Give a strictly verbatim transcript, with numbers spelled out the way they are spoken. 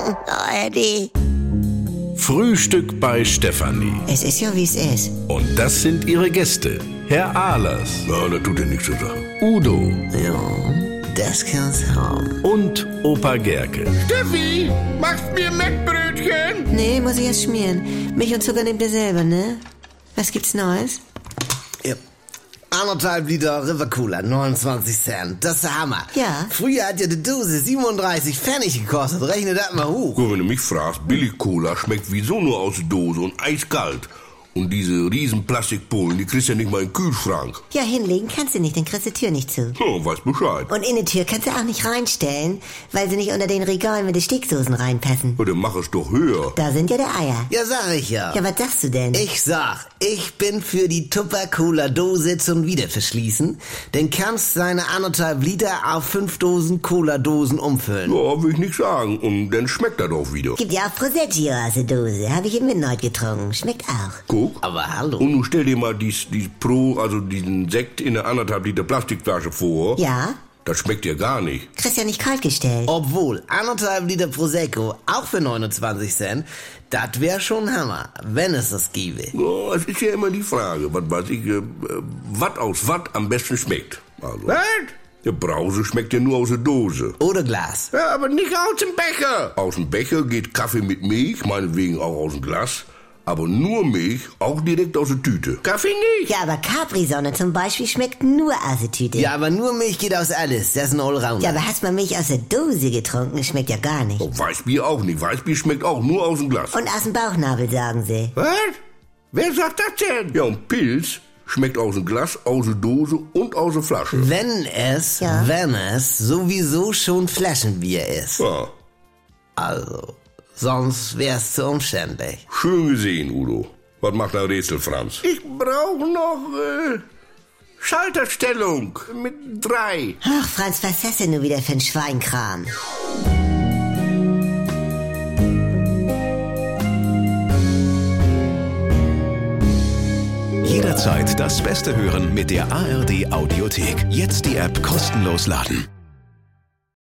A R D. Frühstück bei Stefanie. Es ist ja, wie es ist. Und das sind ihre Gäste. Herr Ahlers. Ja, das tut dir nichts zu sagen. Udo. Ja, das kann's haben. Und Opa Gerke. Steffi, machst mir Mettbrötchen? Nee, muss ich erst schmieren. Milch und Zucker nehmt ihr selber, ne? Was gibt's Neues? Ja. Anderthalb Liter River Cola, neunundzwanzig Cent. Das ist der Hammer. Ja. Früher hat ja die Dose siebenunddreißig Pfennig gekostet. Rechne das mal hoch. Guck, wenn du mich fragst, Billig-Cola schmeckt wieso nur aus der Dose und eiskalt. Und diese riesen Plastikpullen, die kriegst du ja nicht mal in den Kühlschrank. Ja, hinlegen kannst du nicht, dann kriegst du die Tür nicht zu. Oh, weiß Bescheid. Und in die Tür kannst du auch nicht reinstellen, weil sie nicht unter den Regalen mit den Steaksoßen reinpassen. Ja, dann mach es doch höher. Da sind ja die Eier. Ja, sag ich ja. Ja, was sagst du denn? Ich sag, ich bin für die Tupper-Cola-Dose zum Wiederverschließen. Denn kannst seine anderthalb Liter auf fünf Dosen Cola-Dosen umfüllen. Ja, will ich nicht sagen. Und dann schmeckt das auch wieder. Gibt ja auch Prosecco aus der Dose. Habe ich im Midnight getrunken. Schmeckt auch. Guck. Aber hallo. Und nun stell dir mal dies, dies Pro, also diesen Sekt in einer anderthalb Liter Plastikflasche vor. Ja? Das schmeckt dir gar nicht. Kriegst ja nicht kalt gestellt. Obwohl, anderthalb Liter Prosecco, auch für neunundzwanzig Cent, das wär schon Hammer, wenn es das gäbe. Ja, es ist ja immer die Frage, was weiß ich, äh, was aus was am besten schmeckt. Also. Was? Der Brause schmeckt ja nur aus der Dose. Oder Glas. Ja, aber nicht aus dem Becher. Aus dem Becher geht Kaffee mit Milch, meinetwegen auch aus dem Glas. Aber nur Milch, auch direkt aus der Tüte. Kaffee nicht. Ja, aber Capri-Sonne zum Beispiel schmeckt nur aus der Tüte. Ja, aber nur Milch geht aus alles. Das ist ein Allrounder. Ja, aber hast mal Milch aus der Dose getrunken? Schmeckt ja gar nicht. Oh, Weißbier auch nicht. Weißbier schmeckt auch nur aus dem Glas. Und aus dem Bauchnabel, sagen sie. Was? Wer sagt das denn? Ja, und Pilz schmeckt aus dem Glas, aus der Dose und aus der Flasche. Wenn es, Ja. wenn es sowieso schon Flaschenbier ist. Ja, Also, sonst wär's zu umständlich. schön gesehen, Udo. Was macht ein Rätsel, Franz? Ich brauche noch äh, Schalterstellung mit drei. Ach, Franz, was ist das denn nur wieder für ein Schweinkram? Jederzeit das Beste hören mit der A R D Audiothek. Jetzt die App kostenlos laden.